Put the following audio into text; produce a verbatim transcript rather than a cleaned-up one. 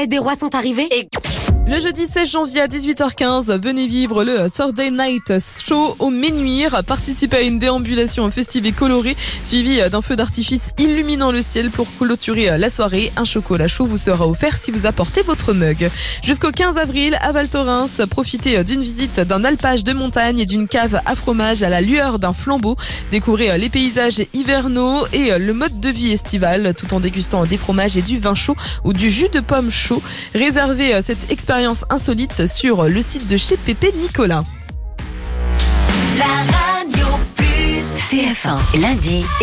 Les des rois sont arrivés. Et... Le jeudi seize janvier à dix-huit heures quinze, venez vivre le Thursday Night Show au Menhir. Participez à une déambulation festive et colorée, suivie d'un feu d'artifice illuminant le ciel pour clôturer la soirée. Un chocolat chaud vous sera offert si vous apportez votre mug. Jusqu'au quinze avril, à Val Thorens, profitez d'une visite d'un alpage de montagne et d'une cave à fromage à la lueur d'un flambeau. Découvrez les paysages hivernaux et le mode de vie estival tout en dégustant des fromages et du vin chaud ou du jus de pomme chaud. Réservez cette expérience insolite sur le site de chez Pépé Nicolas. La radio plus T F un, lundi.